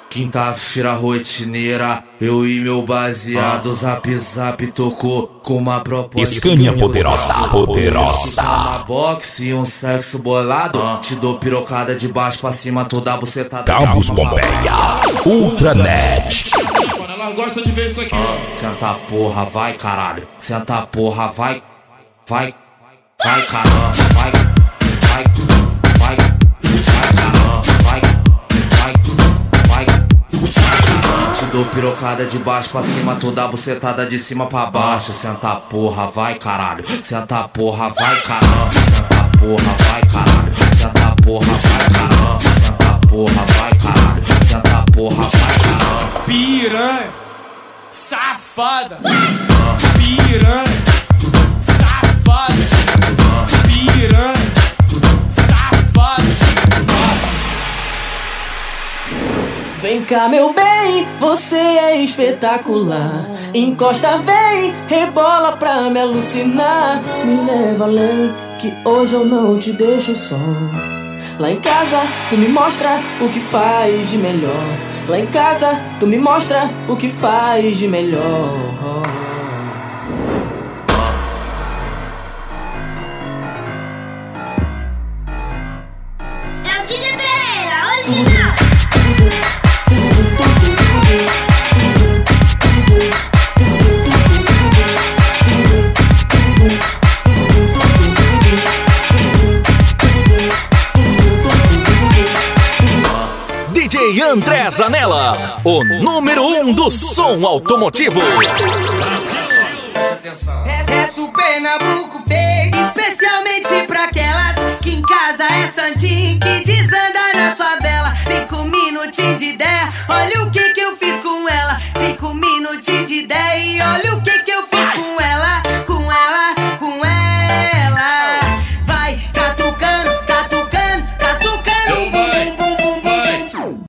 Quinta-feira rotineira, eu e meu baseado, zap zap tocou com uma proposta. Scania poderosa, poderosa. Uma boxe e um sexo bolado, te dou pirocada de baixo pra cima, toda bucetada. Campus Pompeia, Ultranet. Mano, ela gosta de ver isso aqui. Senta porra, vai caralho. Senta porra, vai. Vai caralho, vai caralho, vai. Te dou pirocada de baixo pra cima, toda bucetada de cima pra baixo. Senta porra, vai caralho. Senta porra, vai caralho. Senta porra, vai caralho. Senta porra, vai caralho. Senta porra, vai caralho. Senta porra, vai caralho. Piranha, safada. Piranha, safada. Piranha, safada. Vem cá, meu bem, você é espetacular. Encosta, vem, rebola pra me alucinar. Me leva além, que hoje eu não te deixo só. Lá em casa, tu me mostra o que faz de melhor. Lá em casa, tu me mostra o que faz de melhor. É o Didi Pereira, original. DJ André Zanella, o número 1 do som automotivo. Essa o Pernambuco fez especialmente pra aquelas que em casa é santinho, que desanda na favela. 5 minutinhos de ideia, olha